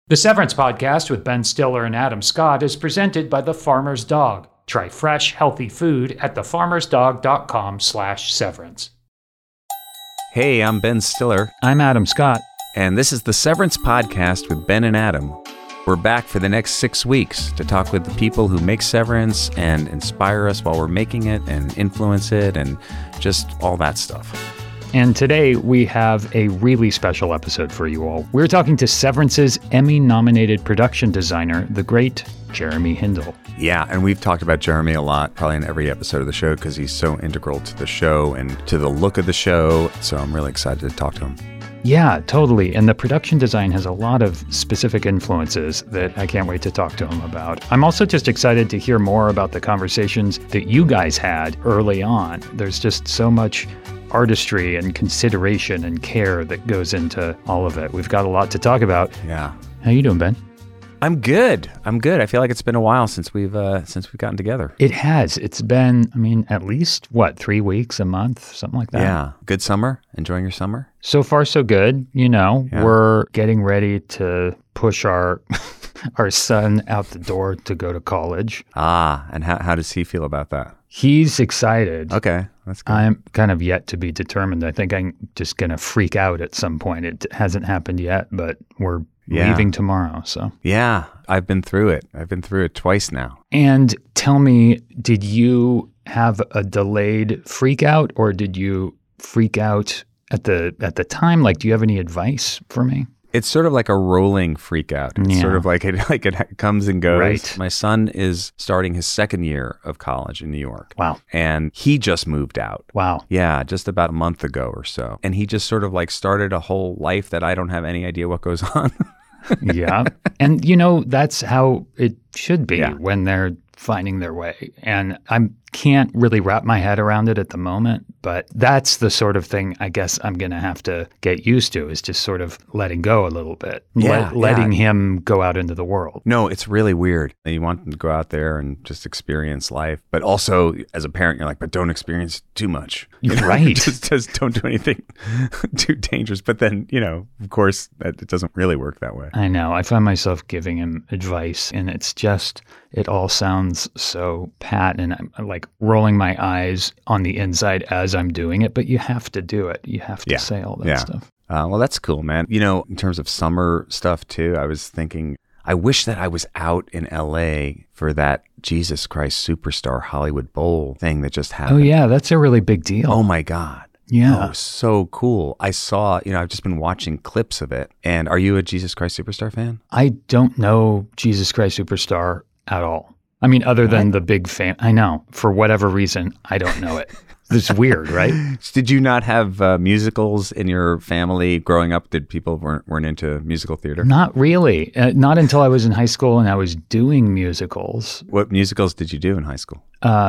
The Severance Podcast with Ben Stiller and Adam Scott is presented by The Farmer's Dog. Try fresh, healthy food at thefarmersdog.com/severance. Hey, I'm Ben Stiller. I'm Adam Scott. And this is the Severance Podcast with Ben and Adam. We're back for the next 6 weeks to talk with the people who make Severance and inspire us while we're making it and influence it and just all that stuff. And today we have a really special episode for you all. We're talking to Severance's Emmy-nominated production designer, the great Jeremy Hindle. Yeah, and we've talked about Jeremy a lot, probably in every episode of the show, because he's so integral to the show and to the look of the show. So I'm really excited to talk to him. Yeah, totally. And the production design has a lot of specific influences that I can't wait to talk to him about. I'm also just excited to hear more about the conversations that you guys had early on. There's just so much artistry and consideration and care that goes into all of it. We've got a lot to talk about. Yeah. How you doing, Ben? I'm good. I feel like it's been a while since we've gotten together. It has. It's been, at least, 3 weeks, a month, something like that? Yeah. Good summer? Enjoying your summer? So far, so good. Yeah. We're getting ready to push our our son out the door to go to college. And how does he feel about that? He's excited. Okay, that's good. I'm kind of yet to be determined. I think I'm just going to freak out at some point. It hasn't happened yet, but we're leaving tomorrow. So yeah, I've been through it. I've been through it twice now. And tell me, did you have a delayed freak out, or did you freak out at the time? Like, do you have any advice for me? It's sort of like a rolling freak out. It's sort of like it comes and goes. Right. My son is starting his second year of college in New York. Wow. And he just moved out. Wow. Yeah, just about a month ago or so. And he just sort of like started a whole life that I don't have any idea what goes on. Yeah. And that's how it should be when they're finding their way. And I can't really wrap my head around it at the moment, but that's the sort of thing I guess I'm going to have to get used to, is just sort of letting go a little bit, letting him go out into the world. No, it's really weird. You want them to go out there and just experience life, but also as a parent, you're like, but don't experience too much. Right. just don't do anything too dangerous. But then, of course, it doesn't really work that way. I know. I find myself giving him advice, and it all sounds so pat, and I'm like rolling my eyes on the inside as I'm doing it, but you have to do it. You have to say all that stuff. Well, that's cool, man. In terms of summer stuff too, I was thinking, I wish that I was out in LA for that Jesus Christ Superstar Hollywood Bowl thing that just happened. Oh yeah, that's a really big deal. Oh my God. Yeah. Oh, so cool. I saw, I've just been watching clips of it. And are you a Jesus Christ Superstar fan? I don't know Jesus Christ Superstar at all. Other than the big fan. I know. For whatever reason, I don't know it. It's weird, right? Did you not have musicals in your family growing up? Did people weren't into musical theater? Not really. Not until I was in high school and I was doing musicals. What musicals did you do in high school?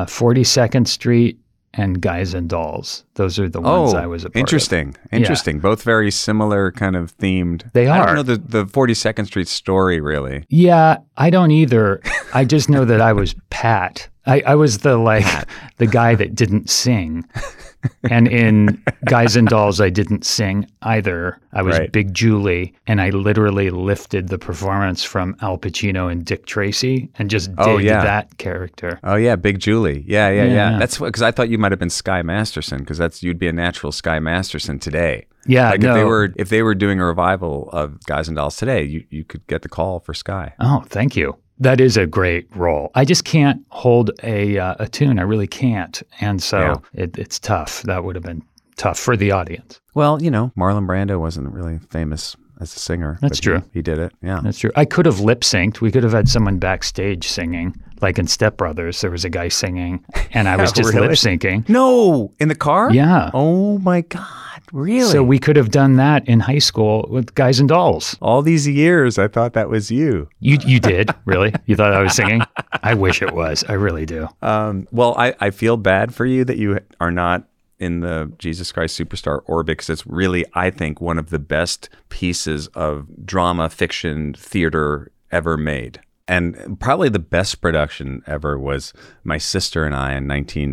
42nd Street and Guys and Dolls. Those are the ones I was a part interesting. of. Interesting. Both very similar kind of themed. They are. I don't know the 42nd Street story, really. Yeah, I don't either. I just know that I was Pat. I was the guy that didn't sing. And in Guys and Dolls, I didn't sing either. I was Big Julie, and I literally lifted the performance from Al Pacino and Dick Tracy and just did that character. Oh yeah, Big Julie. Yeah. That's because I thought you might have been Sky Masterson, because you'd be a natural Sky Masterson today. Yeah, like if they were doing a revival of Guys and Dolls today, you could get the call for Sky. Oh, thank you. That is a great role. I just can't hold a tune. I really can't. And so it's tough. That would have been tough for the audience. Well, Marlon Brando wasn't really famous as a singer. That's true. He did it. Yeah. That's true. I could have lip synced. We could have had someone backstage singing. Like in Step Brothers, there was a guy singing and I was just lip syncing. No, in the car? Yeah. Oh my God. Really? So we could have done that in high school with Guys and Dolls. All these years, I thought that was you. You did? Really? You thought I was singing? I wish it was. I really do. Well, I feel bad for you that you are not in the Jesus Christ Superstar orbit, because it's really, I think, one of the best pieces of drama, fiction, theater ever made. And probably the best production ever was my sister and I in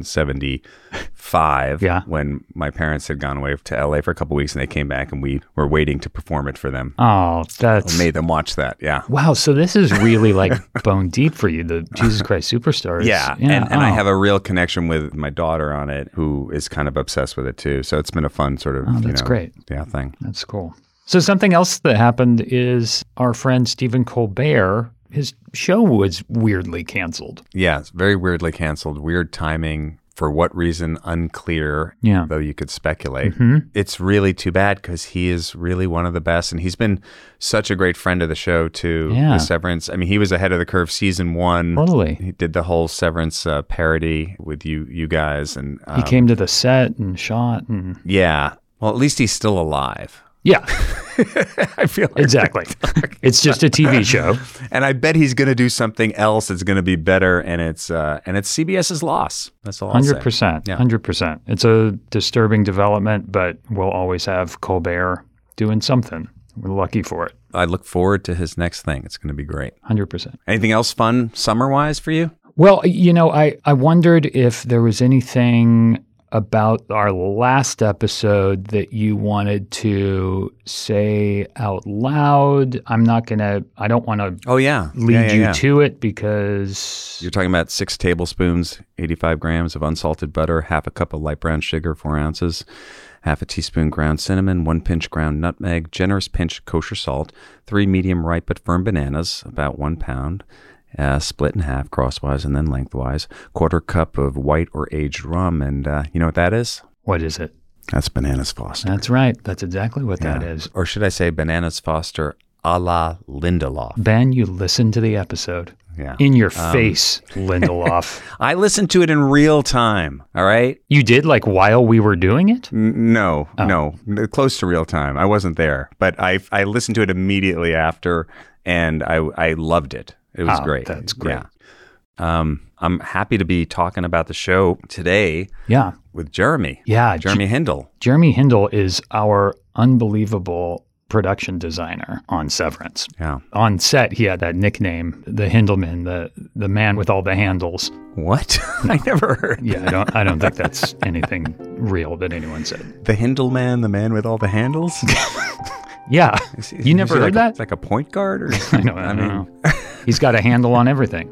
1975 when my parents had gone away to LA for a couple of weeks and they came back and we were waiting to perform it for them. Oh, that's... I made them watch that, yeah. Wow, so this is really like bone deep for you, the Jesus Christ Superstars. Yeah. And I have a real connection with my daughter on it who is kind of obsessed with it too. So it's been a fun sort of, great. Yeah, thing. That's cool. So something else that happened is our friend Stephen Colbert, his show was weirdly canceled. Yeah, it's very weirdly canceled. Weird timing. For what reason, unclear, though you could speculate. Mm-hmm. It's really too bad because he is really one of the best. And he's been such a great friend of the show, too. Yeah. The Severance. I mean, he was ahead of the curve season 1. Totally. He did the whole Severance parody with you guys. And he came to the set and shot. And yeah. Well, at least he's still alive. Yeah. I feel like exactly. It's just a TV show. And I bet he's going to do something else that's going to be better, and it's CBS's loss. That's all I'll say. 100%. Yeah. 100%. It's a disturbing development, but we'll always have Colbert doing something. We're lucky for it. I look forward to his next thing. It's going to be great. 100%. Anything else fun summer-wise for you? Well, I wondered if there was anything about our last episode that you wanted to say out loud. I don't want to lead you to it because... You're talking about 6 tablespoons, 85 grams of unsalted butter, half a cup of light brown sugar, 4 ounces, half a teaspoon ground cinnamon, 1 pinch ground nutmeg, generous pinch kosher salt, 3 medium ripe but firm bananas, about 1 pound, split in half crosswise and then lengthwise, 1/4 cup of white or aged rum. And you know what that is? What is it? That's Bananas Foster. That's right. That's exactly what that is. Or should I say Bananas Foster a la Lindelof? Ben, you listened to the episode. Yeah. In your face, Lindelof. I listened to it in real time, all right? You did, like, while we were doing it? No. Close to real time. I wasn't there. But I listened to it immediately after, and I loved it. It was great. That's great. Yeah. I'm happy to be talking about the show today with Jeremy. Yeah. Jeremy Hindle. Jeremy Hindle is our unbelievable production designer on Severance. Yeah. On set, he had that nickname, the Hindleman, the man with all the handles. What? I never heard. Yeah, I don't think that's anything real that anyone said. The Hindleman, the man with all the handles? Yeah. You never heard that? Like a point guard? Or I don't know. He's got a handle on everything.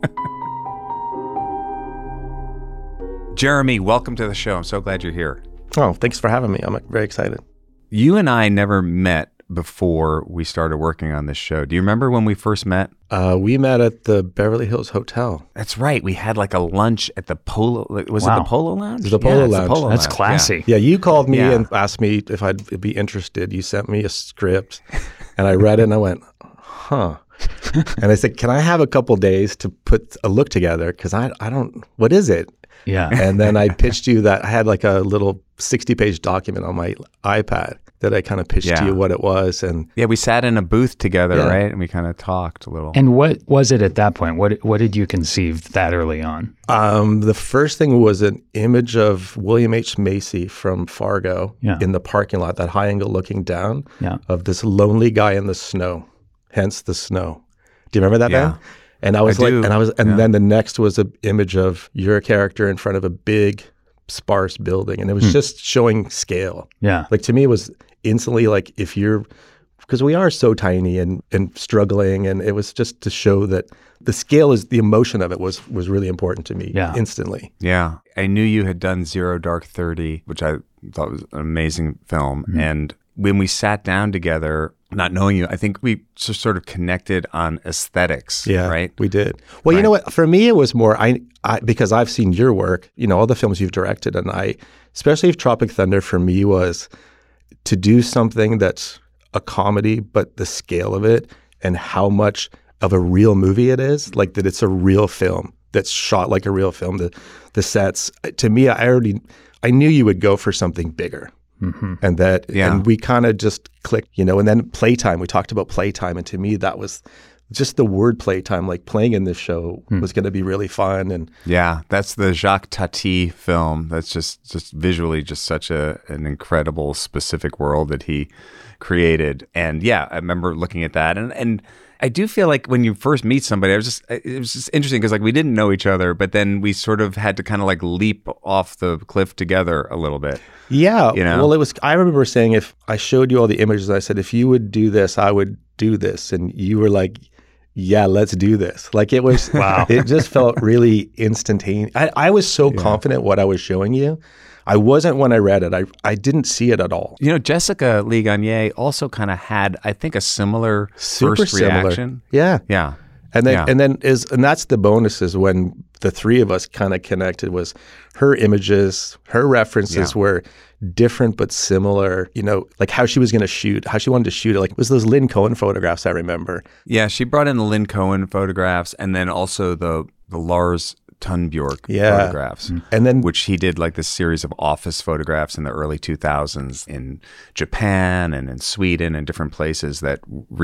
Jeremy, welcome to the show. I'm so glad you're here. Oh, thanks for having me. I'm very excited. You and I never met before we started working on this show. Do you remember when we first met? We met at the Beverly Hills Hotel. That's right. We had like a lunch at the Polo. Was it the Polo Lounge? The Polo Lounge. That's classy. Yeah, you called me and asked me if I'd be interested. You sent me a script, and I read it, and I went, huh. And I said, can I have a couple days to put a look together? Because I don't, what is it? Yeah. And then I pitched you that I had like a little 60-page document on my iPad that I kind of pitched to you what it was. And we sat in a booth together, right? And we kind of talked a little. And what was it at that point? What did you conceive that early on? The first thing was an image of William H. Macy from Fargo in the parking lot, that high angle looking down of this lonely guy in the snow, hence the snow. Do you remember that, Ben? And I was then the next was an image of your character in front of a big, sparse building, and it was just showing scale. Yeah, like to me, it was instantly like because we are so tiny and struggling, and it was just to show that the scale is the emotion of it was really important to me. Yeah, instantly. Yeah, I knew you had done Zero Dark 30, which I thought was an amazing film, and when we sat down together, not knowing you, I think we just sort of connected on aesthetics, right? We did. Well, you know what? For me, it was more, I because I've seen your work, all the films you've directed, and especially Tropic Thunder for me was to do something that's a comedy, but the scale of it and how much of a real movie it is, like that it's a real film that's shot like a real film. The sets, to me, I knew you would go for something bigger. Mm-hmm. And we kind of just clicked, and then playtime, we talked about playtime. And to me, that was just the wordplay time, like playing in this show was going to be really fun. And yeah, that's the Jacques Tati film. That's just visually just such an incredible specific world that he created. And yeah, I remember looking at that, and I do feel like when you first meet somebody, it was just interesting because like we didn't know each other, but then we sort of had to kind of like leap off the cliff together a little bit. Yeah. Well, I remember saying, if I showed you all the images, I said, if you would do this, I would do this. And you were like, yeah, let's do this. Like it was, wow. It just felt really instantaneous. I was so confident what I was showing you. I wasn't when I read it. I didn't see it at all. Jessica Lee Gagne also kind of had, I think, a similar first reaction. Yeah. Yeah. And that's the bonus is when the three of us kind of connected was her images, her references were different but similar, like how she was going to shoot, how she wanted to shoot it. Like it was those Lynn Cohen photographs I remember. Yeah, she brought in the Lynn Cohen photographs and then also the Lars Tunbjörk photographs, and then which he did like this series of office photographs in the early 2000s in Japan and in Sweden and different places that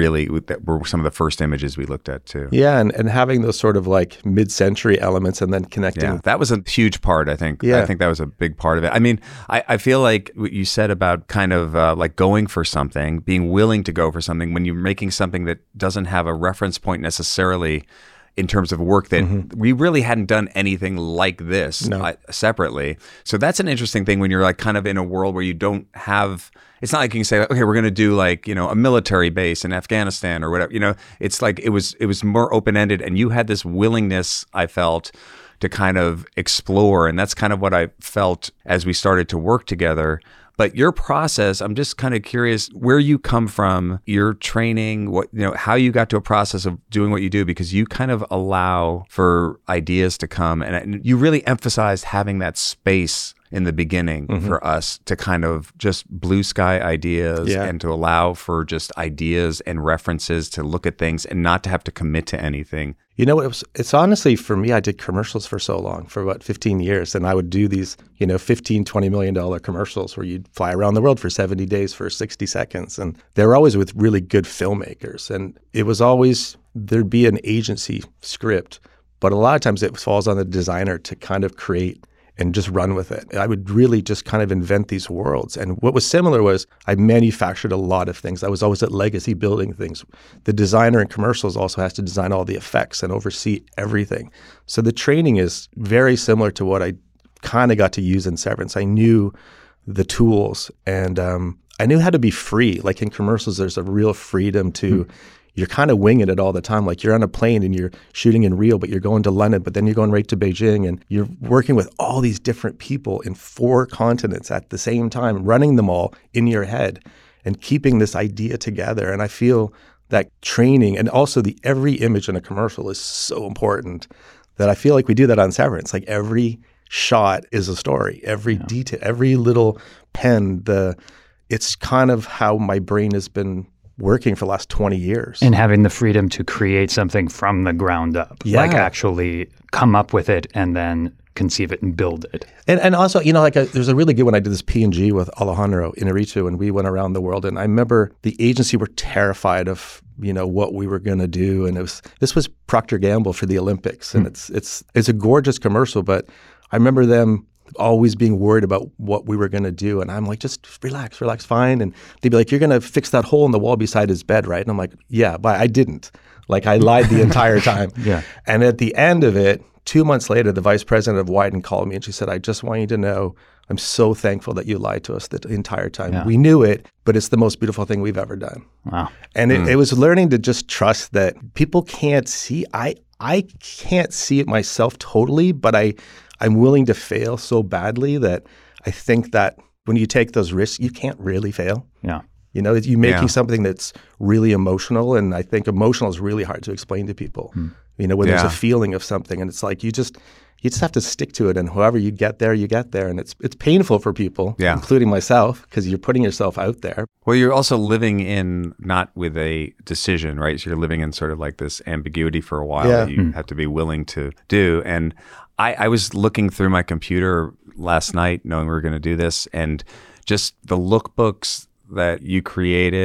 were some of the first images we looked at too. Yeah, and having those sort of like mid-century elements and then connecting. Yeah, that was a huge part, I think. Yeah. I think that was a big part of it. I mean, I feel like what you said about kind of like going for something, being willing to go for something when you're making something that doesn't have a reference point necessarily in terms of work that we really hadn't done anything like this separately. So that's an interesting thing when you're like kind of in a world where you don't have, it's not like you can say, okay, we're going to do like, a military base in Afghanistan or whatever, it's like, it was more open-ended and you had this willingness, I felt, to kind of explore. And that's kind of what I felt as we started to work together. But your process, I'm just kind of curious where you come from, your training, how you got to a process of doing what you do, because you kind of allow for ideas to come. And you really emphasized having that space in the beginning for us to kind of just blue sky ideas and to allow for just ideas and references to look at things and not to have to commit to anything. It's honestly, for me, I did commercials for so long, for about 15 years. And I would do these, $15, $20 million commercials where you'd fly around the world for 70 days for 60 seconds. And they were always with really good filmmakers. And it was always, there'd be an agency script, but a lot of times it falls on the designer to kind of create and just run with it. I would really just kind of invent these worlds. And what was similar was I manufactured a lot of things. I was always at Legacy building things. The designer in commercials also has to design all the effects and oversee everything. So the training is very similar to what I kind of got to use in Severance. I knew the tools and I knew how to be free. Like in commercials, there's a real freedom to you're kind of winging it all the time. Like you're on a plane and you're shooting in Rio, but you're going to London, but then you're going right to Beijing and you're working with all these different people in 4 continents at the same time, running them all in your head and keeping this idea together. And I feel that training and also every image in a commercial is so important that I feel like we do that on Severance. Like every shot is a story, every detail, every little pen, it's kind of how my brain has been working for the last 20 years. And having the freedom to create something from the ground up, like actually come up with it and then conceive it and build it. And also, there's a really good one. I did this P&G with Alejandro Inarritu and we went around the world. And I remember the agency were terrified of, what we were going to do. And this was Procter & Gamble for the Olympics. And it's a gorgeous commercial, but I remember them always being worried about what we were going to do. And I'm like, just relax, fine. And they'd be like, you're going to fix that hole in the wall beside his bed, right? And I'm like, yeah, but I didn't. Like I lied the entire time. And at the end of it, 2 months later, the vice president of Wyden called me and she said, I just want you to know, I'm so thankful that you lied to us the entire time. Yeah. We knew it, but it's the most beautiful thing we've ever done. Wow. And it was learning to just trust that people can't see. I can't see it myself totally, but I'm willing to fail so badly that I think that when you take those risks, you can't really fail. Yeah. You're making something that's really emotional, and I think emotional is really hard to explain to people. When there's a feeling of something, and it's like you just have to stick to it, and however you get there, and it's painful for people, including myself, because you're putting yourself out there. Well, you're also living in not with a decision, right? So you're living in sort of like this ambiguity for a while that you have to be willing to do. And I was looking through my computer last night knowing we were going to do this, and just the lookbooks that you created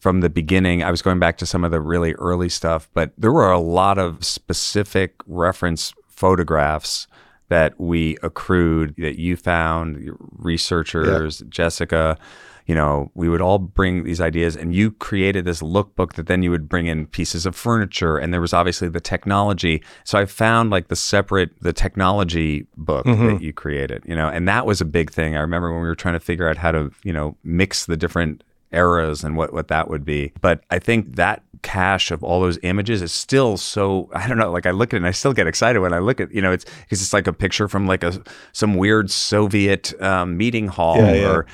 from the beginning. I was going back to some of the really early stuff, but there were a lot of specific reference photographs that we accrued, that you found, your researchers, Jessica. We would all bring these ideas, and you created this lookbook that then you would bring in pieces of furniture, and there was obviously the technology. So I found like the technology book that you created, and that was a big thing. I remember when we were trying to figure out how to, mix the different eras and what that would be. But I think that cache of all those images is still so, I don't know, like I look at it and I still get excited when I look at, it's because it's like a picture from like some weird Soviet meeting hall or,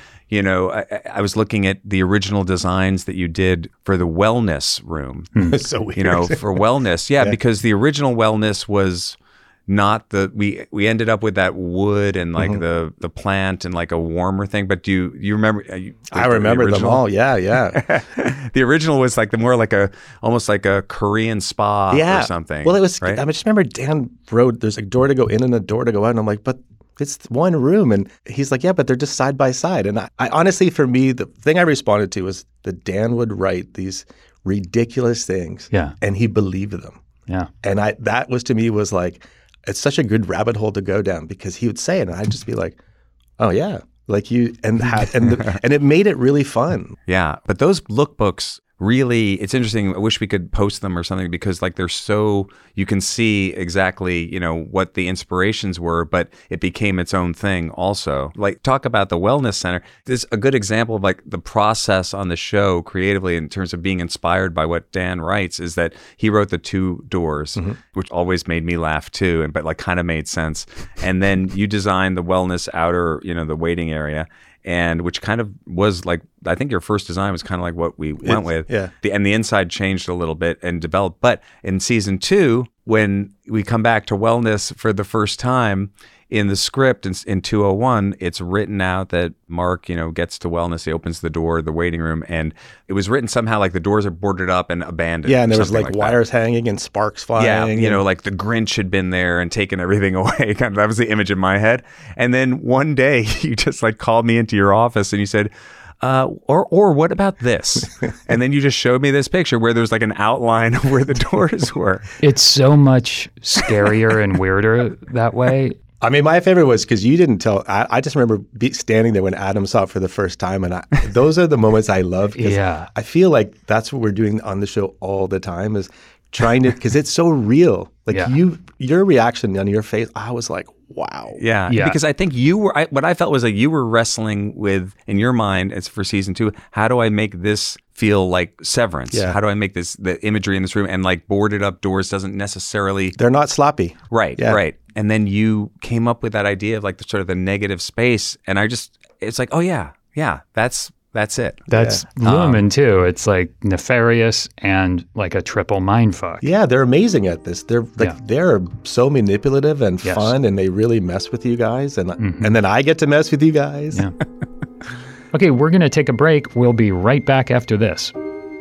I was looking at the original designs that you did for the wellness room. It's so weird. For wellness. Because the original wellness was not we ended up with that wood and like the plant and like a warmer thing. But do you remember? I remember them all. Yeah. The original was like almost like a Korean spa or something. Well, it was, right? I just remember Dan wrote, there's a door to go in and a door to go out. And I'm like, but it's one room. And he's like, yeah, but they're just side by side. And I honestly, for me, the thing I responded to was that Dan would write these ridiculous things. Yeah. And he believed them. Yeah. And that was, to me, was like, it's such a good rabbit hole to go down, because he would say it and I'd just be like, oh yeah, like you, and it made it really fun. Yeah, but those lookbooks really, it's interesting. I wish we could post them or something, because like they're so, you can see exactly, what the inspirations were, but it became its own thing also. Like, talk about the Wellness Center. This is a good example of like the process on the show creatively in terms of being inspired by what Dan writes, is that he wrote the two doors, which always made me laugh too, but like kind of made sense. And then you designed the wellness outer, the waiting area. And which kind of was like, I think your first design was kind of like what we went with. Yeah. And the inside changed a little bit and developed. But in season 2, when we come back to wellness for the first time, in the script in 201, it's written out that Mark, gets to wellness. He opens the door, the waiting room, and it was written somehow like the doors are boarded up and abandoned. Yeah, and there was like wires hanging and sparks flying. Yeah, like the Grinch had been there and taken everything away. Kind of, that was the image in my head. And then one day you just like called me into your office and you said, or what about this? And then you just showed me this picture where there's like an outline of where the doors were. It's so much scarier and weirder that way. I mean, my favorite was because you didn't tell. I just remember standing there when Adam saw it for the first time, and those are the moments I love. Yeah, I feel like that's what we're doing on the show all the time, is trying to, because it's so real. Like your reaction on your face, I was like, wow. Yeah. Because I think what I felt was like you were wrestling with, in your mind, it's for season 2, how do I make this feel like Severance? Yeah. How do I make the imagery in this room, and like boarded up doors doesn't necessarily. They're not sloppy. Right. Yeah. Right. And then you came up with that idea of like the sort of the negative space. And it's like, oh yeah, that's it. That's Lumen too. It's like nefarious and like a triple mindfuck. Yeah, they're amazing at this. They're they're so manipulative and fun, and they really mess with you guys. And and then I get to mess with you guys. Yeah. Okay, we're going to take a break. We'll be right back after this.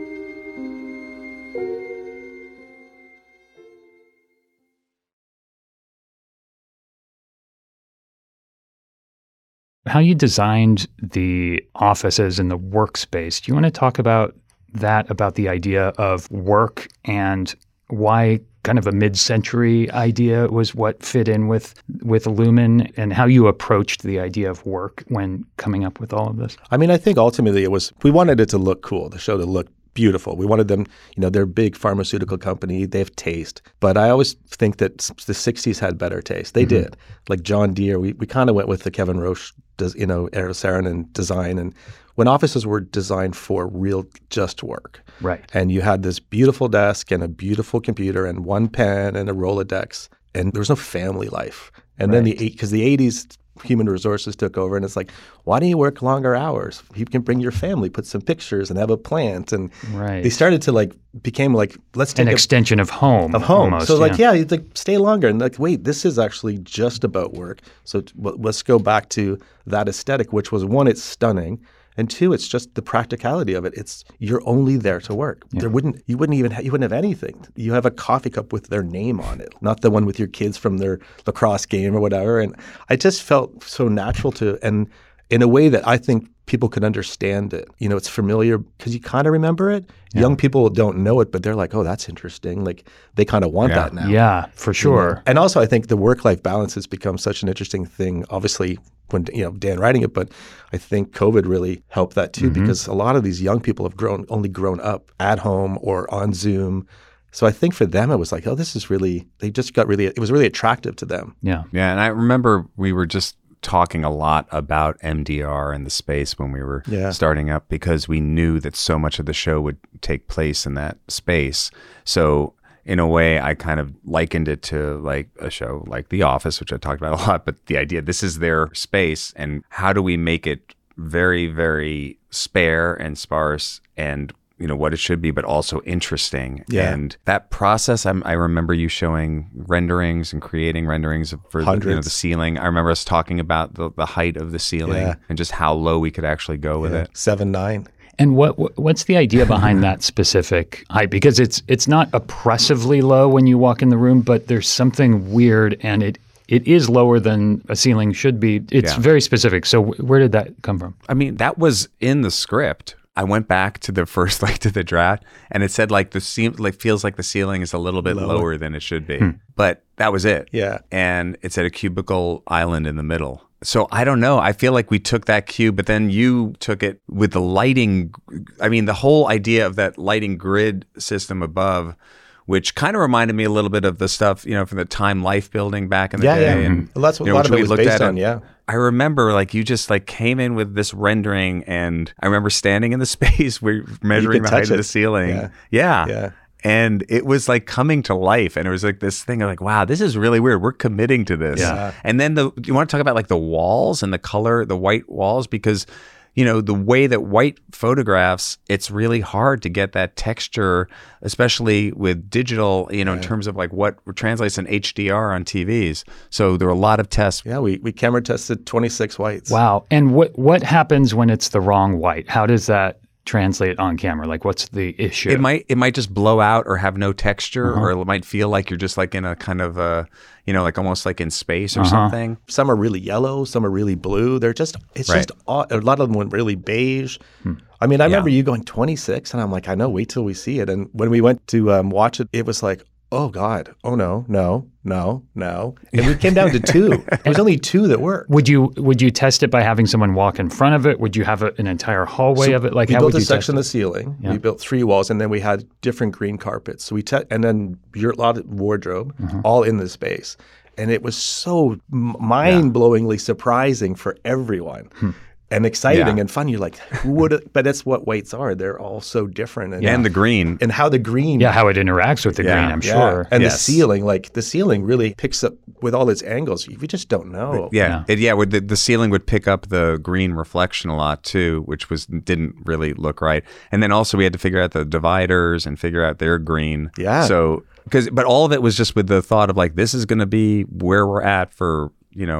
How you designed the offices and the workspace. Do you want to talk about that, about the idea of work and why kind of a mid-century idea was what fit in with Lumen, and how you approached the idea of work when coming up with all of this? I mean, I think ultimately we wanted it to look cool, the show to look beautiful. We wanted them, they're a big pharmaceutical company. They have taste. But I always think that the 60s had better taste. They did. Like John Deere, we kind of went with the Kevin Roche, Eero Saarinen design. And when offices were designed for real just work. Right. And you had this beautiful desk and a beautiful computer and one pen and a Rolodex. And there was no family life. And then because the 80s, human resources took over, and it's like, why don't you work longer hours? You can bring your family, put some pictures, and have a plant. And they started to became let's take an extension of home. Almost, so stay longer. And wait, this is actually just about work. So let's go back to that aesthetic, which was, one, it's stunning. And 2, it's just the practicality of it. You're only there to work. Yeah. You wouldn't have anything. You have a coffee cup with their name on it, not the one with your kids from their lacrosse game or whatever. And I just felt so natural and in a way that I think people could understand it. You know, it's familiar because you kind of remember it. Yeah. Young people don't know it, but they're like, oh, that's interesting. Like they kind of want that now. Yeah, for sure. You know? And also I think the work-life balance has become such an interesting thing, obviously, when, you know, Dan writing it, but I think COVID really helped that too, because a lot of these young people have only grown up at home or on Zoom. So I think for them, it was like, oh, this is really, it was really attractive to them. Yeah. Yeah. And I remember we were just talking a lot about MDR and the space when we were starting up, because we knew that so much of the show would take place in that space. So in a way, I kind of likened it to like a show like The Office, which I talked about a lot, but the idea, this is their space, and how do we make it very, very spare and sparse and, you know, what it should be, but also interesting. Yeah. And that process, I remember you showing renderings and creating renderings for the ceiling. I remember us talking about the height of the ceiling and just how low we could actually go with it. 7'9". And what's the idea behind that specific height? Because it's not oppressively low when you walk in the room, but there's something weird, and it is lower than a ceiling should be. It's very specific. So where did that come from? I mean, that was in the script. I went back to the first, to the draft, and it said feels like the ceiling is a little bit lower than it should be. But that was it. Yeah. And it said a cubicle island in the middle. So I don't know. I feel like we took that cue, but then you took it with the lighting. I mean, the whole idea of that lighting grid system above, which kind of reminded me a little bit of the stuff, you know, from the Time Life building back in the day. Yeah. And, well, that's what a lot of it was based on, I remember you just came in with this rendering, and I remember standing in the space where measuring the height of the ceiling. Yeah. And it was coming to life, and it was this thing of wow, this is really weird. We're committing to this. Yeah. And then you want to talk about the walls and the color, the white walls, because you know, the way that white photographs, it's really hard to get that texture, especially with digital, you know, in terms of what translates in HDR on TVs. So there were a lot of tests. Yeah, we camera tested 26 whites. Wow. And what happens when it's the wrong white? How does that translate on camera? What's the issue? It might just blow out or have no texture, or it might feel like you're just in a kind of a, you know, almost in space or something. Some are really yellow, some are really blue. It's just odd. A lot of them went really beige. I mean, I remember you going 26, and I'm like, I know, wait till we see it. And when we went to watch it, it was like, oh God, oh no. And we came down to 2. There was only 2 that worked. Would you test it by having someone walk in front of it? Would you have an entire hallway of it? We built a section of the ceiling. Yeah. We built 3 walls, and then we had different green carpets. So and then a lot of wardrobe, all in the space. And it was so mind-blowingly surprising for everyone. And exciting and fun. You're like, who would? But that's what whites are. They're all so different. And the green. And how the green. Yeah, how it interacts with the green, I'm sure. And the ceiling really picks up with all its angles. We just don't know. The ceiling would pick up the green reflection a lot too, which didn't really look right. And then also we had to figure out the dividers and figure out their green. Yeah. So, but all of it was just with the thought of this is going to be where we're at for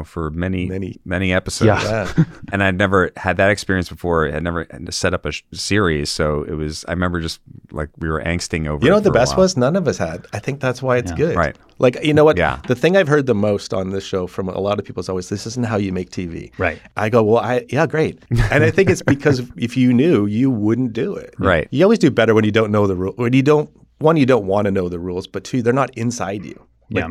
many episodes. Yeah. And I'd never had that experience before. I had never set up a series. So I remember just we were angsting over it. You know what the best was? None of us had. I think that's why it's good. Right. You know what? Yeah. The thing I've heard the most on this show from a lot of people is always, this isn't how you make TV. Right. I go, well, great. And I think it's because if you knew, you wouldn't do it. Right. You always do better when you don't know the rule. When you don't want to know the rules, but 2, they're not inside you.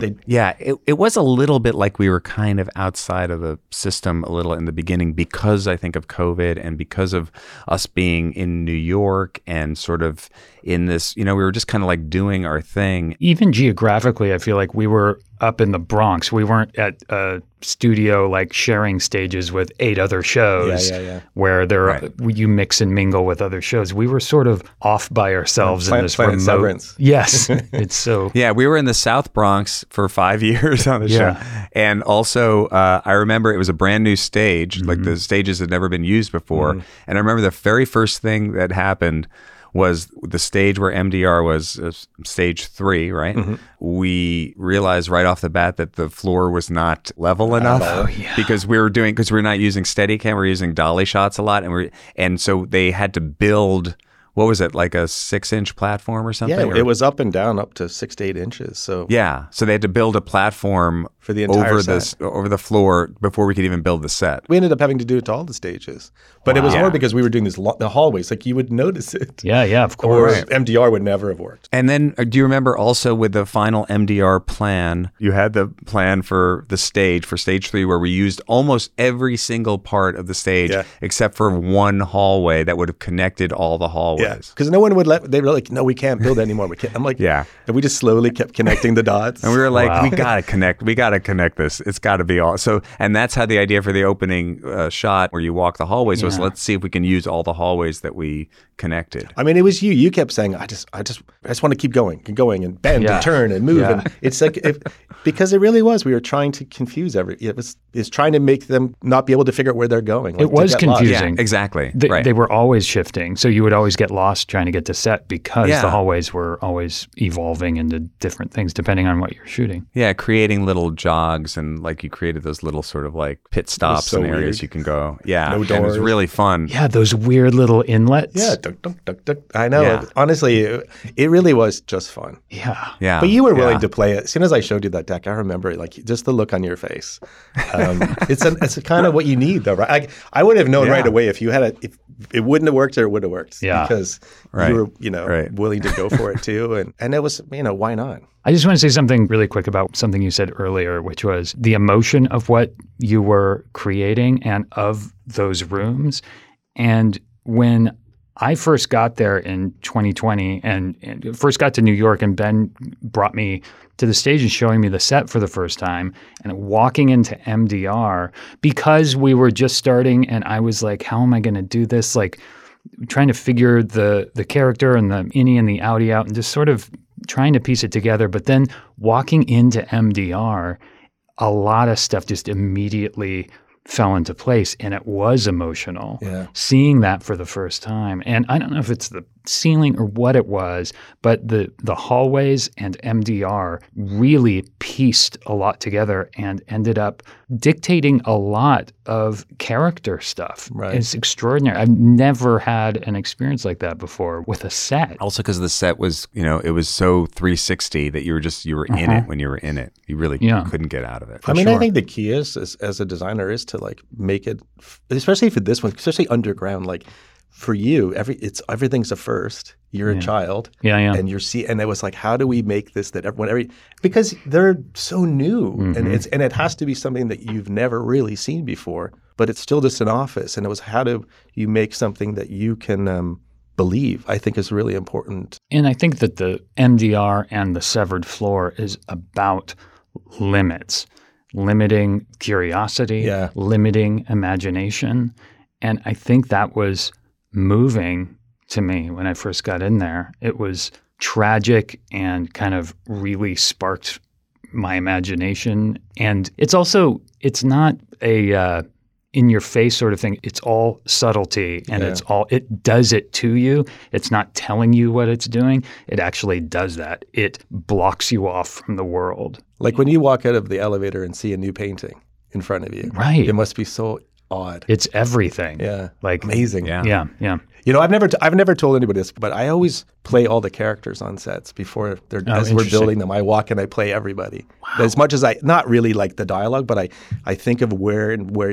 It was a little bit like we were kind of outside of the system a little in the beginning, because I think of COVID and because of us being in New York and sort of in this, you know, we were just kind of doing our thing. Even geographically, I feel like we were up in the Bronx. We weren't at a studio sharing stages with 8 other shows where you mix and mingle with other shows. We were sort of off by ourselves in this remote. Severance. Yes. It's so. Yeah, we were in the South Bronx for 5 years on the show. And also, I remember it was a brand new stage, the stages had never been used before. And I remember the very first thing that happened was the stage where MDR was stage 3, right? We realized right off the bat that the floor was not level enough because we're not using Steadicam, we're using dolly shots a lot, and so they had to build what was it, like a 6-inch platform or something? Yeah, it was up and down up to 6 to 8 inches. So yeah, so they had to build a platform for the entire set. Over the floor before we could even build the set. We ended up having to do it to all the stages, but it was more because we were doing the hallways. Like you would notice it. Yeah, of course. Or MDR would never have worked. And then, do you remember also with the final MDR plan, you had the plan for the stage, for stage 3, where we used almost every single part of the stage except for one hallway that would have connected all the hallways. Yeah, because no one would they were like, no, we can't build anymore. We can't. I'm like, and we just slowly kept connecting the dots. And we were like, we got to connect this. It's got to be all. So, and that's how the idea for the opening shot where you walk the hallways was, let's see if we can use all the hallways that we connected. I mean, it was you. You kept saying, I just want to keep going and bend and turn and move. And it's like, because it really was. We were trying to confuse it's trying to make them not be able to figure out where they're going. Like, it was confusing. Yeah, exactly. They were always shifting. So you would always get lost trying to get to set because the hallways were always evolving into different things depending on what you're shooting. Yeah, creating little jogs and like you created those little sort of like pit stops and areas you can go. Yeah, no doors. And it was really fun. Yeah, those weird little inlets. Yeah, duck. I know. Yeah. Honestly, it really was just fun. Yeah. But you were willing to play it. As soon as I showed you that deck, I remember like just the look on your face. It's a kind of what you need, though, right? I would have known right away if you had if it wouldn't have worked or it would have worked. Yeah. Because you were, willing to go for it too, and it was, why not? I just want to say something really quick about something you said earlier, which was the emotion of what you were creating and of those rooms. And when I first got there in 2020 and first got to New York, and Ben brought me to the stage and showing me the set for the first time, and walking into MDR because we were just starting and I was like, how am I going to do this? Like trying to figure the character and the innie and the outie out and just sort of trying to piece it together. But then walking into MDR, a lot of stuff just immediately fell into place, and it was emotional seeing that for the first time. And I don't know if it's the ceiling or what it was, but the hallways and MDR really pieced a lot together and ended up dictating a lot of character stuff. Right. It's extraordinary. I've never had an experience like that before with a set. Also because the set was, it was so 360 that you were in it when you were in it. You really couldn't get out of it. I think the key is as a designer is to like make it, especially for this one, especially underground, like for you, everything's a first. You're a child, and and it was like, how do we make this that because they're so new, and it has to be something that you've never really seen before, but it's still just an office, and it was how do you make something that you can believe? I think is really important. And I think that the MDR and the severed floor is about limits, limiting curiosity, limiting imagination, and I think that was moving to me when I first got in there. It was tragic and kind of really sparked my imagination. And it's not a in your face sort of thing. It's all subtlety, and it does it to you. It's not telling you what it's doing. It actually does that. It blocks you off from the world. Like when you walk out of the elevator and see a new painting in front of you. Right. It must be so odd. It's everything. Yeah. Like amazing. Yeah. I've never told anybody this, but I always play all the characters on sets before as we're building them. I walk and I play everybody. Wow. As much as not really like the dialogue, but I think of where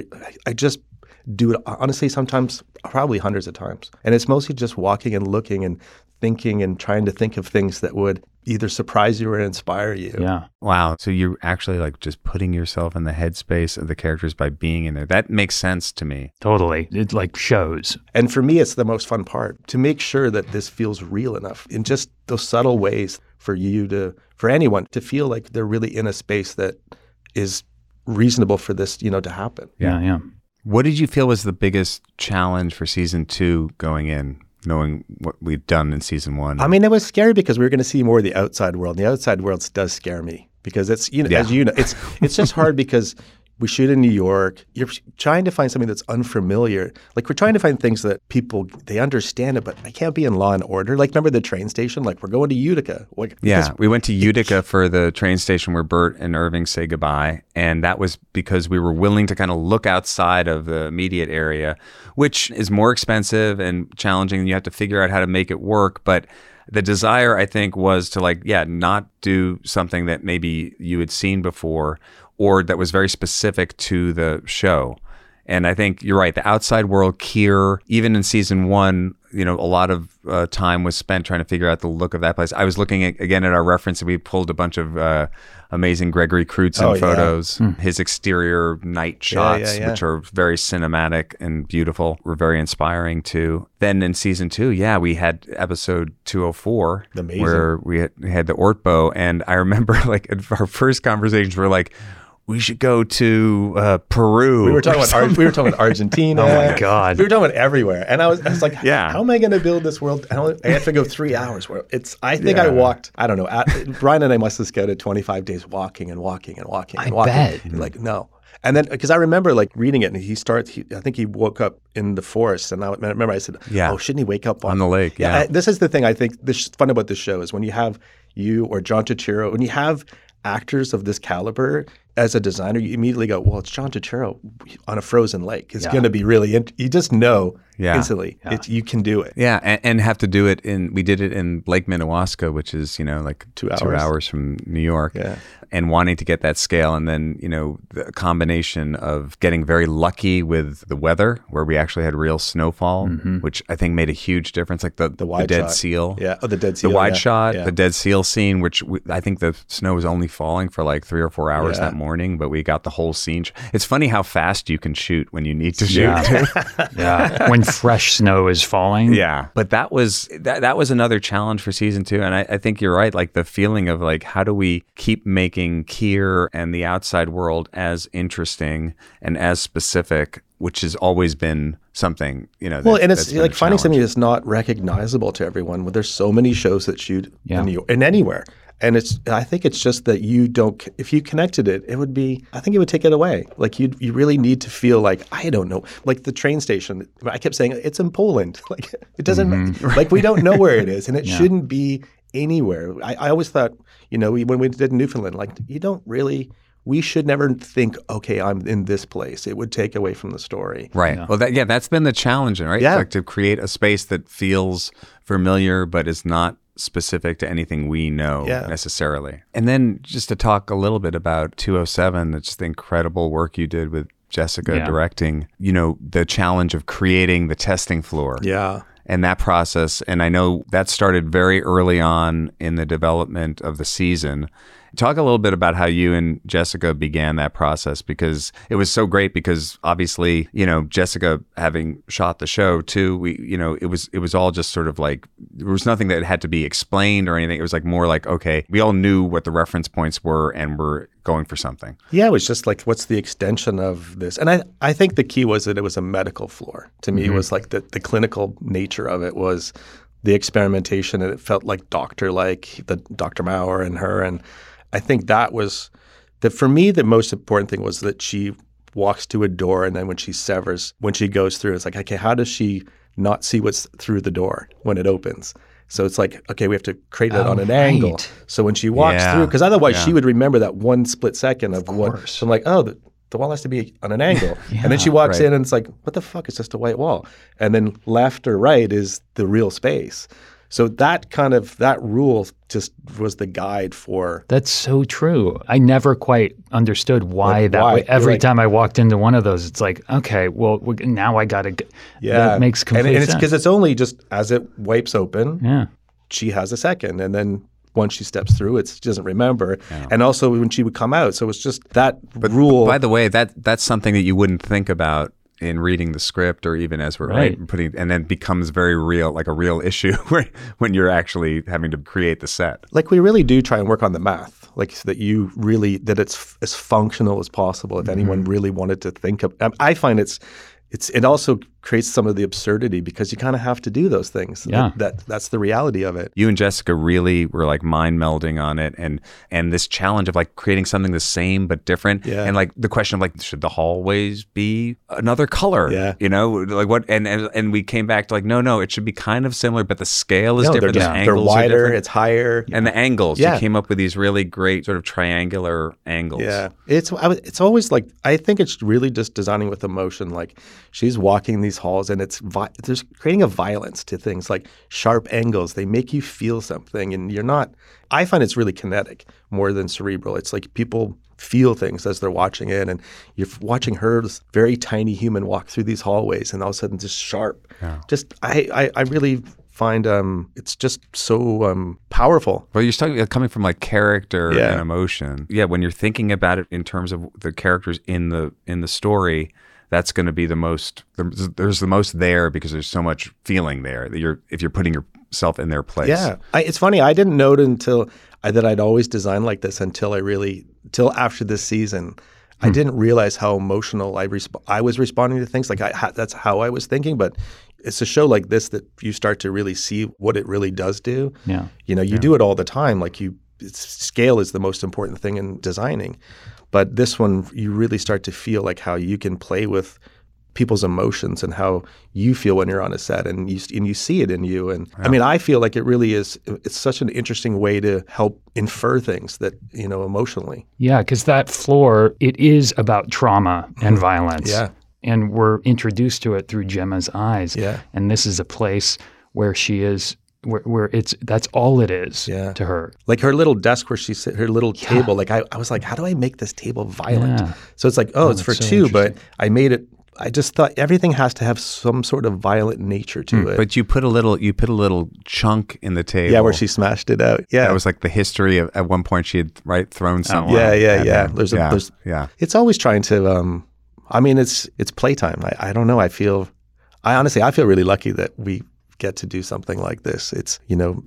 I just do it honestly sometimes, probably hundreds of times. And it's mostly just walking and looking and thinking and trying to think of things that would either surprise you or inspire you. Yeah. Wow. So you're actually like just putting yourself in the headspace of the characters by being in there. That makes sense to me. Totally. It like shows. And for me, it's the most fun part, to make sure that this feels real enough in just those subtle ways for anyone to feel like they're really in a space that is reasonable for this, to happen. Yeah. What did you feel was the biggest challenge for season 2 going in, knowing what we'd done in season 1? I mean, it was scary because we were going to see more of the outside world. And the outside world does scare me because it's, as you know, it's just hard because we shoot in New York. You're trying to find something that's unfamiliar. Like we're trying to find things that people, they understand it, but I can't be in Law and Order. Like remember the train station? Like we're going to Utica. We went to Utica for the train station where Bert and Irving say goodbye. And that was because we were willing to kind of look outside of the immediate area, which is more expensive and challenging. And you have to figure out how to make it work. But the desire, I think, was to not do something that maybe you had seen before or that was very specific to the show. And I think you're right. The outside world, Keir, even in season 1, a lot of time was spent trying to figure out the look of that place. I was looking again at our reference, and we pulled a bunch of amazing Gregory Crutzen photos. His exterior night shots, which are very cinematic and beautiful, were very inspiring too. Then in season 2, we had episode 204, amazing, where we had the Ortbo. And I remember our first conversations were like, we should go to Peru. We were talking about Argentina. Oh my God. We were talking about everywhere. And I was like, how am I going to build this world? I have to go 3 hours. I think I walked, I don't know, Brian and I must have scouted 25 days walking and walking and walking and walking. I bet. Like, no. And then, because I remember reading it, and I think he woke up in the forest. And I remember I said, shouldn't he wake up on the lake? Yeah. This is the thing I think this fun about this show is when you have you or John Turturro, when you have actors of this caliber, as a designer, you immediately go, well, it's John Turturro on a frozen lake. It's going to be really, you just know instantly you can do it. Yeah, and have to do it we did it in Lake Minnewaska, which is, 2 hours from New York. Yeah. And wanting to get that scale. And then, the combination of getting very lucky with the weather, where we actually had real snowfall, which I think made a huge difference. Like the wide dead shot. seal. Yeah, the dead seal. The wide shot, the dead seal scene, which I think the snow was only falling for 3 or 4 hours that morning, but we got the whole scene. It's funny how fast you can shoot when you need to shoot. When fresh snow is falling. Yeah. But that was another challenge for season 2. And I think you're right. The feeling of how do we keep making Keir and the outside world as interesting and as specific, which has always been something, Well, and it's finding something that's not recognizable to everyone. Well, there's so many shows that shoot in anywhere. And I think it's just that if you connected it, it would take it away. You really need to feel I don't know, the train station. I kept saying it's in Poland. It doesn't, we don't know where it is, and it shouldn't be anywhere. I always thought, when we did Newfoundland, we should never think, okay, I'm in this place. It would take away from the story. Right. Yeah. Well, that's been the challenge, right? Yeah. To create a space that feels familiar, but is not specific to anything we know necessarily. And then just to talk a little bit about 207, that's the incredible work you did with Jessica directing, the challenge of creating the testing floor. Yeah. And that process, and I know that started very early on in the development of the season. Talk a little bit about how you and Jessica began that process, because it was so great, because obviously, Jessica having shot the show too, it was all just sort of there was nothing that had to be explained or anything. It was more okay, we all knew what the reference points were and we're going for something. Yeah, it was just what's the extension of this? And I think the key was that it was a medical floor. To me, it was the clinical nature of it was the experimentation, and it felt doctor-like, the Dr. Maurer and her. And I think that was for me, the most important thing was that she walks to a door, and then when she goes through, it's okay, how does she not see what's through the door when it opens? So it's okay, we have to create it on an angle. So when she walks through, because otherwise she would remember that one split second of what. So I'm the wall has to be on an angle. And then she walks in and it's what the fuck? It's just a white wall. And then left or right is the real space. So that rule just was the guide for. That's so true. I never quite understood why that way. Every time I walked into one of those, it's okay, well, now I got to. That makes complete sense. And it's because it's only just as it wipes open, she has a second. And then once she steps through, she doesn't remember. Yeah. And also when she would come out. So it's just that rule. By the way, that's something that you wouldn't think about in reading the script, or even as we're putting, and then becomes very real, a real issue when you're actually having to create the set. We really do try and work on the math, so that it's as functional as possible. If anyone really wanted to think of, I find it also creates some of the absurdity because you kind of have to do those things. Yeah. That's the reality of it. You and Jessica really were like mind melding on it, and this challenge of like creating something the same but different. Yeah. And like the question of like, should the hallways be another color? Yeah. You know, like what? And we came back to like, no, it should be kind of similar, but the scale is different. They're wider, it's higher, and the angles. You came up with these really great sort of triangular angles. Yeah, it's always like, I think it's really just designing with emotion. Like she's walking these halls, and there's creating a violence to things, like sharp angles. They make you feel something, and you're not. I find it's really kinetic more than cerebral. It's like people feel things as they're watching it, and you're watching her, this very tiny human, walk through these hallways, and all of a sudden, just sharp. Yeah. Just I really find it's just so powerful. Well, you're talking coming from like character and emotion. Yeah, when you're thinking about it in terms of the characters in the story, that's going to be the most. There's the most there because there's so much feeling there that if you're putting yourself in their place. Yeah, it's funny. I didn't know it until that I'd always designed like this until after this season. I didn't realize how emotional I was responding to things. Like that's how I was thinking, but it's a show like this that you start to really see what it really does do. Yeah. You do it all the time. Like scale is the most important thing in designing. But this one, you really start to feel like how you can play with people's emotions and how you feel when you're on a set, and you see it in you. And I mean, I feel like it really is. It's such an interesting way to help infer things that emotionally. Yeah, because that floor, it is about trauma and violence. Yeah. And we're introduced to it through Gemma's eyes. Yeah. And this is a place where she is, where that's all it is to her. Like her little desk where she sits, her little table. Like I was like, how do I make this table violent? Yeah. So it's like, it's for two, but I made it. I just thought everything has to have some sort of violent nature to it. But you put a little chunk in the table. Yeah, where she smashed it out. Yeah, that was like the history of. At one point, she had thrown something. Yeah. There's It's always trying to. I mean, it's playtime. I don't know. I honestly feel really lucky that we get to do something like this. It's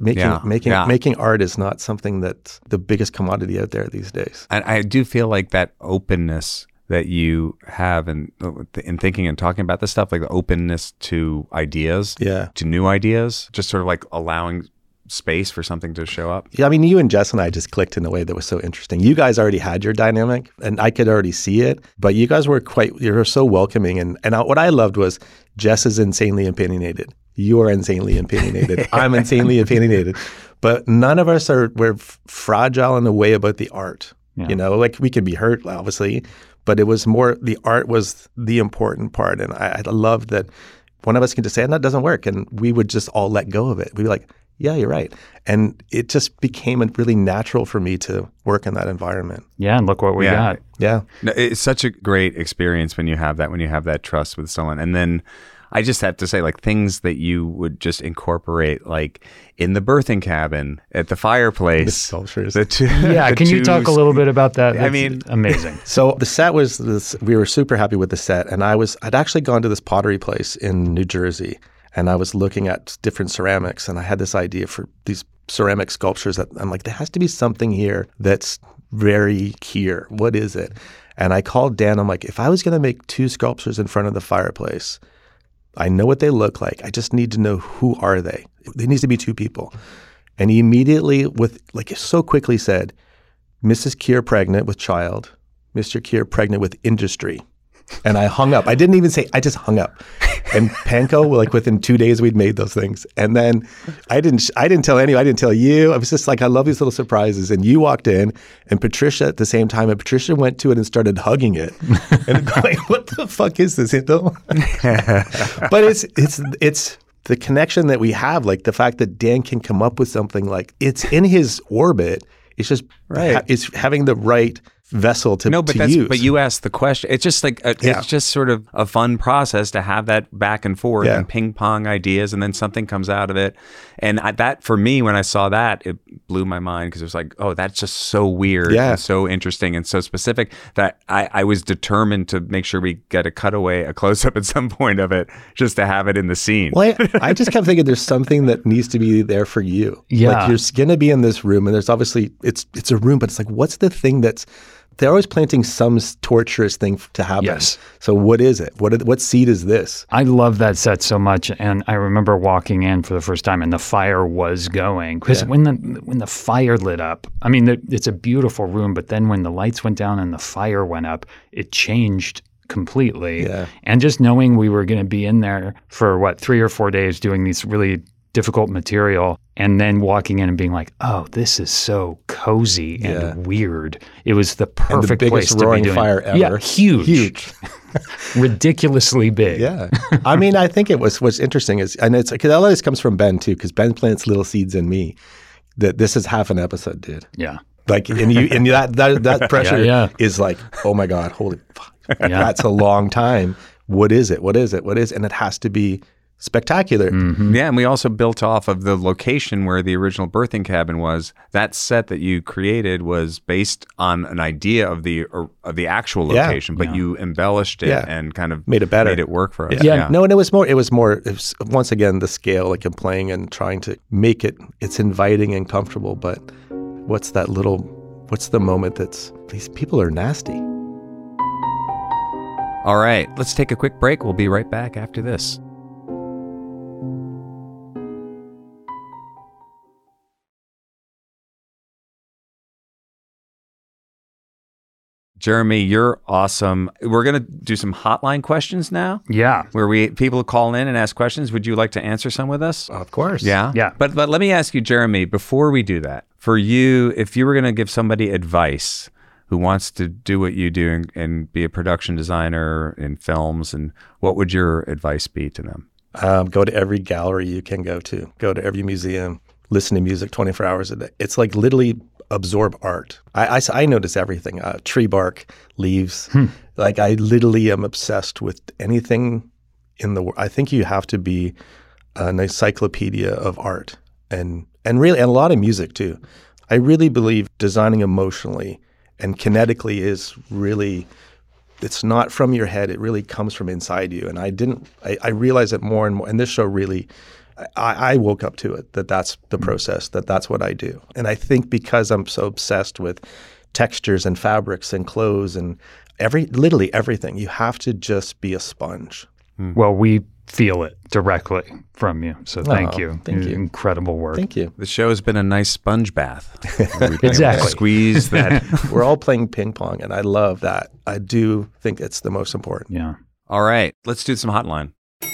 making art is not something that's the biggest commodity out there these days. And I do feel like that openness that you have in thinking and talking about this stuff, like the openness to ideas, to new ideas, just sort of like allowing space for something to show up. Yeah, I mean, you and Jess and I just clicked in a way that was so interesting. You guys already had your dynamic, and I could already see it, but you guys were so welcoming. And what I loved was Jess is insanely opinionated. You are insanely opinionated. I'm insanely opinionated. But none of us we're fragile in a way about the art. Yeah. Like we can be hurt, obviously, but it was more the art was the important part. And I loved that one of us can just say, that doesn't work. And we would just all let go of it. We'd be like, yeah, you're right. And it just became really natural for me to work in that environment. Yeah, and look what we got. Yeah. No, it's such a great experience when you have that trust with someone. And then I just have to say, like, things that you would just incorporate, like in the birthing cabin, at the fireplace. The sculptures. Can you talk a little bit about that? I mean, amazing. So the set was this, we were super happy with the set. And I'd actually gone to this pottery place in New Jersey, and I was looking at different ceramics, and I had this idea for these ceramic sculptures that I'm like, there has to be something here that's very here. What is it? And I called Dan. I'm like, if I was going to make 2 sculptures in front of the fireplace, I know what they look like. I just need to know, who are they? There needs to be 2 people. And he immediately, so quickly said, Mrs. Keir pregnant with child, Mr. Keir pregnant with industry. And I hung up. I didn't even say, I just hung up. And Panko, within 2 days, we'd made those things. And then I didn't tell anyone. I didn't tell you. I was just like, I love these little surprises. And you walked in, and Patricia at the same time, and Patricia went to it and started hugging it. And going, what the fuck is this? But it's the connection that we have, like the fact that Dan can come up with something like it's in his orbit. It's just it's having the right vessel to use. But you asked the question. It's just like it's just sort of a fun process to have that back and forth and ping pong ideas, and then something comes out of it. And that, for me, when I saw that, it blew my mind, because it was like, oh, that's just so weird and so interesting and so specific that I was determined to make sure we get a cutaway, a close up at some point of it, just to have it in the scene. Well, I just kept thinking there's something that needs to be there for you. Yeah, like you're going to be in this room, and there's obviously it's a room, but it's like, what's the thing that's they're always planting some torturous thing to happen. Yes. So what is it? What seed is this? I love that set so much, and I remember walking in for the first time, and the fire was going. Because when the fire lit up, I mean, it's a beautiful room, but then when the lights went down and the fire went up, it changed completely. Yeah. And just knowing we were going to be in there for 3 or 4 days doing these really difficult material, and then walking in and being like, oh, this is so cozy and weird. It was the perfect place to be doing. And the biggest roaring fire ever. Yeah, huge. Ridiculously big. Yeah. I mean, I think what's interesting is, and it's because a lot of this comes from Ben too, because Ben plants little seeds in me that this is half an episode, dude. Yeah. Like, and that pressure is like, oh my God, holy fuck. That's a long time. What is it? And it has to be spectacular. Mm-hmm. Yeah, and we also built off of the location where the original birthing cabin was. That set that you created was based on an idea of the actual location, but you embellished it and kind of made it better, made it work for us. Yeah. No, and it was once again the scale, like in playing and trying to make it's inviting and comfortable. But what's the moment these people are nasty. All right, let's take a quick break. We'll be right back after this. Jeremy, you're awesome. We're going to do some hotline questions now. Yeah. Where people call in and ask questions. Would you like to answer some with us? Of course. Yeah? Yeah. But let me ask you, Jeremy, before we do that, for you, if you were going to give somebody advice who wants to do what you do and be a production designer in films, and what would your advice be to them? Go to every gallery you can go to. Go to every museum. Listen to music 24 hours a day. It's like literally absorb art. I notice everything. Tree bark, leaves. Like I literally am obsessed with anything in the world. I think you have to be an encyclopedia of art and a lot of music too. I really believe designing emotionally and kinetically is really, it's not from your head. It really comes from inside you. And I realize it more and more. And this show really, I woke up to it, that's the process, that's what I do. And I think because I'm so obsessed with textures and fabrics and clothes and literally everything, you have to just be a sponge. Well, we feel it directly from you. So thank you. Thank you. Incredible work. Thank you. The show has been a nice sponge bath. Exactly. Squeeze that. We're all playing ping pong, and I love that. I do think it's the most important. Yeah. All right. Let's do some hotline.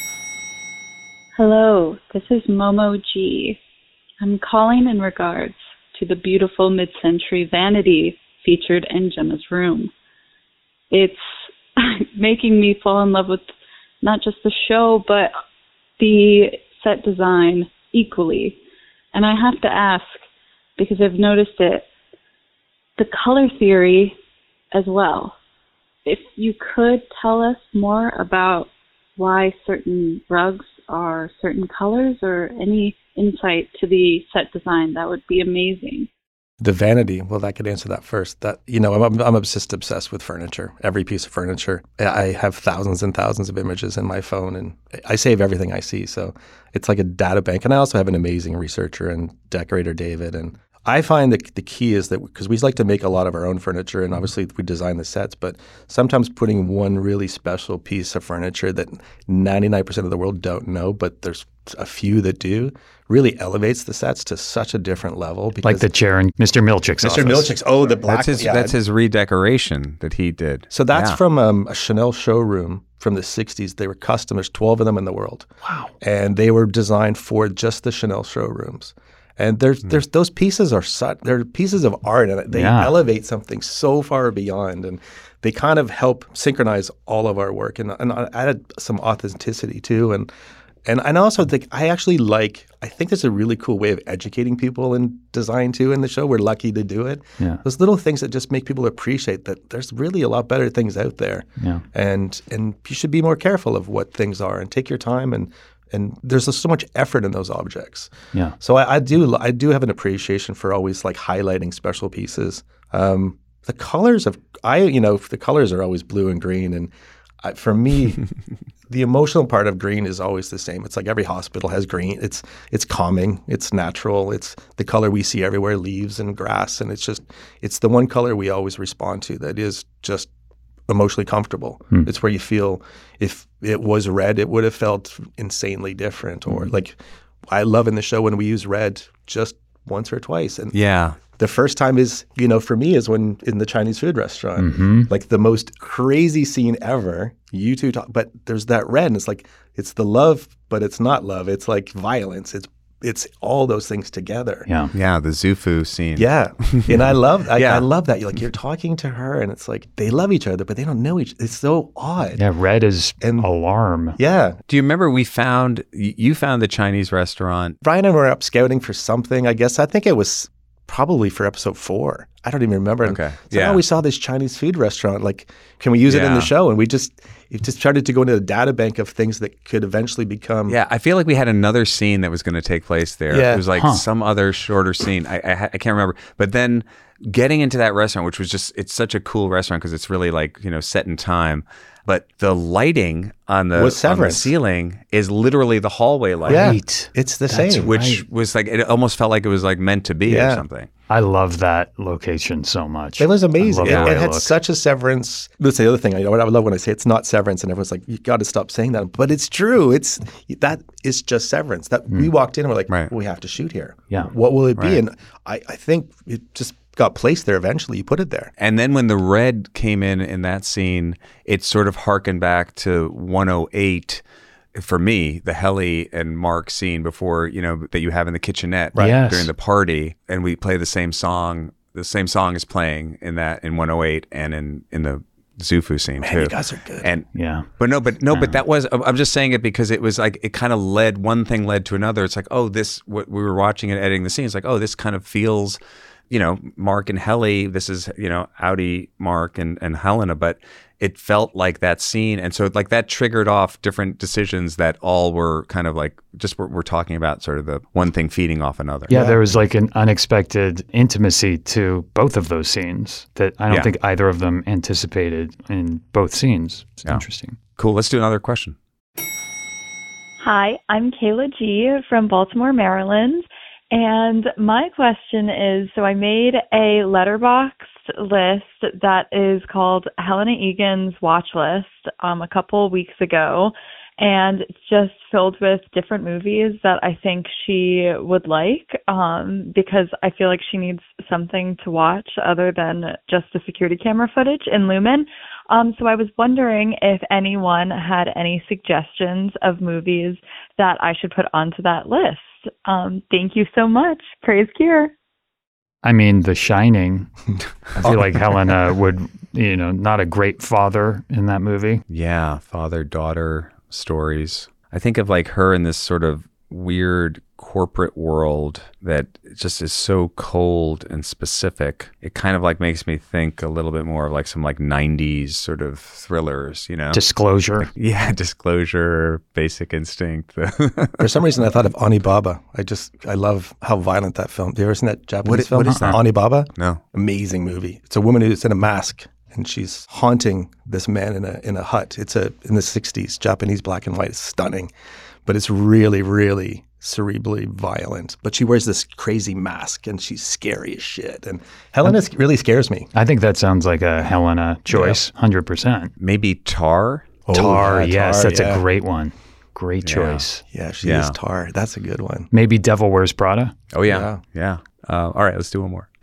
Hello, this is Momo G. I'm calling in regards to the beautiful mid-century vanity featured in Gemma's room. It's making me fall in love with not just the show, but the set design equally. And I have to ask, because I've noticed it, the color theory as well. If you could tell us more about why certain rugs are certain colors or any insight to the set design, that would be amazing. The vanity, well, that could answer that first. I'm obsessed with furniture, every piece of furniture. I have thousands and thousands of images in my phone, and I save everything I see. So it's like a data bank. And I also have an amazing researcher and decorator, David. And I find that the key is that, because we like to make a lot of our own furniture, and obviously we design the sets, but sometimes putting one really special piece of furniture that 99% of the world don't know, but there's a few that do, really elevates the sets to such a different level. Like the chair in Mr. Milchick's office. Mr. Milchick's, the black. That's his redecoration that he did. So that's from a Chanel showroom from the 60s. They were custom. There's 12 of them in the world. Wow. And they were designed for just the Chanel showrooms. And there's those pieces they're pieces of art, and they elevate something so far beyond, and they kind of help synchronize all of our work and added some authenticity too. And I also think I think there's a really cool way of educating people in design too in the show. We're lucky to do it. Yeah. Those little things that just make people appreciate that there's really a lot better things out there. Yeah. And you should be more careful of what things are and take your time and there's so much effort in those objects. Yeah. So I do have an appreciation for always like highlighting special pieces. The colors are always blue and green, and for me, the emotional part of green is always the same. It's like every hospital has green. It's calming. It's natural. It's the color we see everywhere, leaves and grass. And it's the one color we always respond to that is just emotionally comfortable. It's where you feel if it was red, it would have felt insanely different. Or like I love in the show when we use red just once or twice. And the first time is, for me is when in the Chinese food restaurant, like the most crazy scene ever. You two talk, but there's that red, and it's like it's the love, but it's not love. It's like violence. It's all those things together. Yeah, the Zufu scene. Yeah, and I love that. You're talking to her, and it's like they love each other, but they don't know each. It's so odd. Yeah, red is alarm. Yeah. Do you remember you found the Chinese restaurant? Brian and I were up scouting for something. I guess I think it was probably for episode 4. I don't even remember. Okay. So we saw this Chinese food restaurant. Like, can we use it in the show? And it just started to go into the data bank of things that could eventually become. Yeah, I feel like we had another scene that was going to take place there. Yeah. It was like some other shorter scene. I can't remember. But then getting into that restaurant, which was it's such a cool restaurant because it's really like, set in time. But the lighting on the ceiling is literally the hallway light. Yeah, it's the same. Which was like, it almost felt like it was like meant to be or something. I love that location so much. It was amazing. It had looked. Such a severance. That's the other thing. I would love when I say it's not severance, and everyone's like, "You got to stop saying that." But it's true. That is just severance. That we walked in and we're like, "We have to shoot here." Yeah. What will it be? And I think it just got placed there eventually. You put it there. And then when the red came in that scene, it sort of harkened back to 108. For me, the Helly and Mark scene before, that you have in the kitchenette during the party, and we play the same song. The same song is playing in 108 and in the Zufu scene too. You guys are good. And but that was. I'm just saying it because it was like it kind of one thing led to another. It's like, what we were watching and editing the scene. It's like, this kind of feels. Mark and Helly, this is, Audi, Mark and Helena, but it felt like that scene. And so like that triggered off different decisions that all were kind of like, just we're talking about sort of the one thing feeding off another. Yeah, there was like an unexpected intimacy to both of those scenes that I don't think either of them anticipated in both scenes. It's interesting. Cool. Let's do another question. Hi, I'm Kayla G. from Baltimore, Maryland. And my question is, so I made a Letterboxd list that is called Helena Egan's Watch List a couple weeks ago. And it's just filled with different movies that I think she would like because I feel like she needs something to watch other than just the security camera footage in Lumen. So I was wondering if anyone had any suggestions of movies that I should put onto that list. Thank you so much. Praise Kier. I mean, The Shining. I feel like Helena would, not a great father in that movie. Yeah, father-daughter stories. I think of like her in this sort of weird corporate world that just is so cold and specific. It kind of like makes me think a little bit more of like some like 90s sort of thrillers, Disclosure. Yeah, Disclosure, Basic Instinct. For some reason, I thought of Onibaba. I love how violent that film. Have you ever seen that Japanese film? What is that? Onibaba? No. Amazing movie. It's a woman who's in a mask and she's haunting this man in a hut. It's in the 60s, Japanese black and white. It's stunning, but it's really, really cerebrally violent. But she wears this crazy mask and she's scary as shit. And Helena really scares me. I think that sounds like a Helena choice, 100%. Maybe Tar? Tar, yes, that's a great one. Great choice. Yeah, she is Tar. That's a good one. Maybe Devil Wears Prada. Oh, yeah. All right, let's do one more.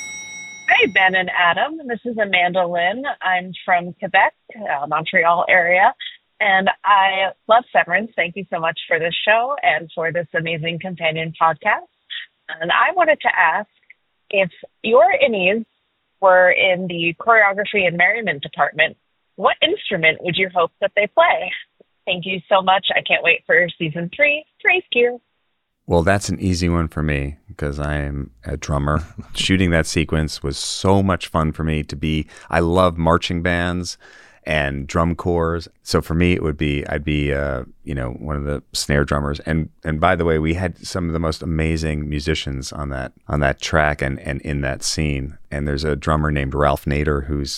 Hi, Ben and Adam. This is Amanda Lynn. I'm from Quebec, Montreal area, and I love Severance. Thank you so much for this show and for this amazing companion podcast. And I wanted to ask if your Innies were in the choreography and merriment department, what instrument would you hope that they play? Thank you so much. I can't wait for season 3. Praise Kier. Well, that's an easy one for me because I'm a drummer. Shooting that sequence was so much fun for me I love marching bands and drum corps. So for me, I'd be one of the snare drummers. And by the way, we had some of the most amazing musicians on that track and in that scene. And there's a drummer named Ralph Nader who's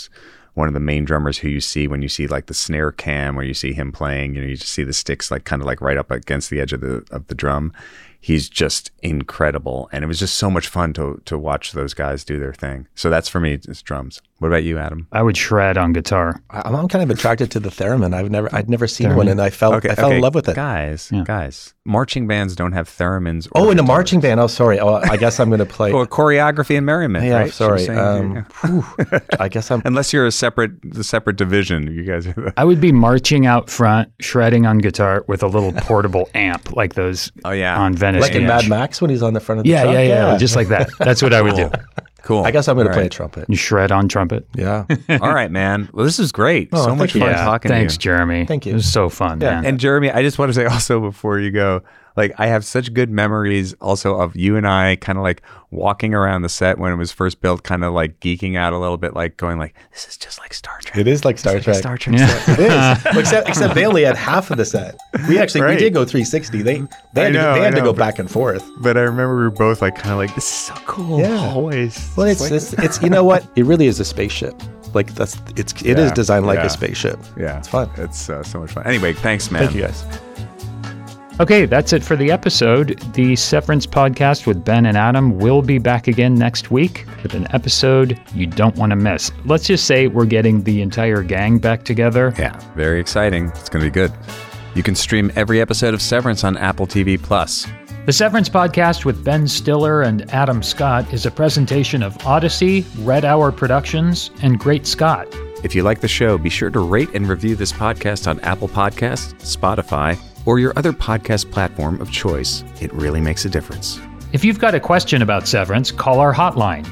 one of the main drummers who you see when you see like the snare cam where you see him playing, you just see the sticks like kind of like right up against the edge of the drum. He's just incredible. And it was just so much fun to watch those guys do their thing. So that's for me, it's drums. What about you, Adam? I would shred on guitar. I'm kind of attracted to the theremin. I'd never seen one, and I fell in love with it. Guys, marching bands don't have theremins. In a marching band. Oh, sorry. I guess I'm going to play. Well, choreography and merriment. Yeah, right? sorry. I guess I'm. Unless you're the separate division, you guys are. I would be marching out front, shredding on guitar with a little portable amp like those. On Venice. Like in Mad Max when he's on the front of the truck? Yeah, just like that. That's what I would do. Cool. I guess I'm going to play a trumpet. You shred on trumpet. Yeah. All right, man. Well, this is great. So much fun talking to you. Thanks, Jeremy. Thank you. It was so fun, man. And Jeremy, I just want to say also before you go, like I have such good memories also of you and I kind of like walking around the set when it was first built, kind of like geeking out a little bit, like going like, this is just like Star Trek. It is like Star Trek. Star Trek set. It is. Except they only had half of the set. We did go 360. They had to go back and forth. But I remember we were both like kind of like, this is so cool. Yeah. Always. Well, it's you know what? It really is a spaceship. Like it is designed like a spaceship. Yeah. It's fun. It's so much fun. Anyway, thanks, man. Thank you guys. Okay, that's it for the episode. The Severance podcast with Ben and Adam will be back again next week with an episode you don't want to miss. Let's just say we're getting the entire gang back together. Yeah, very exciting. It's going to be good. You can stream every episode of Severance on Apple TV+. The Severance podcast with Ben Stiller and Adam Scott is a presentation of Odyssey, Red Hour Productions, and Great Scott. If you like the show, be sure to rate and review this podcast on Apple Podcasts, Spotify, or your other podcast platform of choice. It really makes a difference. If you've got a question about Severance, call our hotline,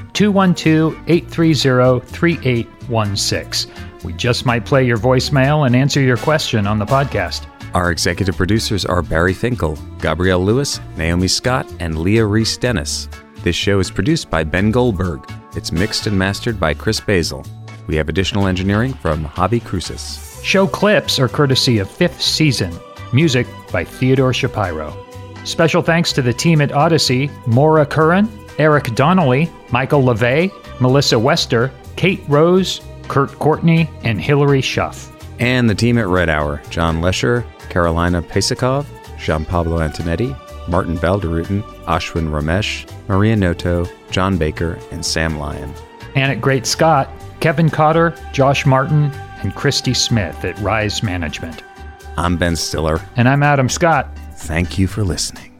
212-830-3816. We just might play your voicemail and answer your question on the podcast. Our executive producers are Barry Finkel, Gabrielle Lewis, Naomi Scott, and Leah Reese Dennis. This show is produced by Ben Goldberg. It's mixed and mastered by Chris Basil. We have additional engineering from Javi Cruces. Show clips are courtesy of Fifth Season. Music by Theodore Shapiro. Special thanks to the team at Odyssey, Maura Curran, Eric Donnelly, Michael LeVay, Melissa Wester, Kate Rose, Kurt Courtney, and Hillary Schuff. And the team at Red Hour, John Lesher, Carolina Pesakov, Jean Pablo Antonetti, Martin Valderuten, Ashwin Ramesh, Maria Noto, John Baker, and Sam Lyon. And at Great Scott, Kevin Cotter, Josh Martin, and Christy Smith at Rise Management. I'm Ben Stiller. And I'm Adam Scott. Thank you for listening.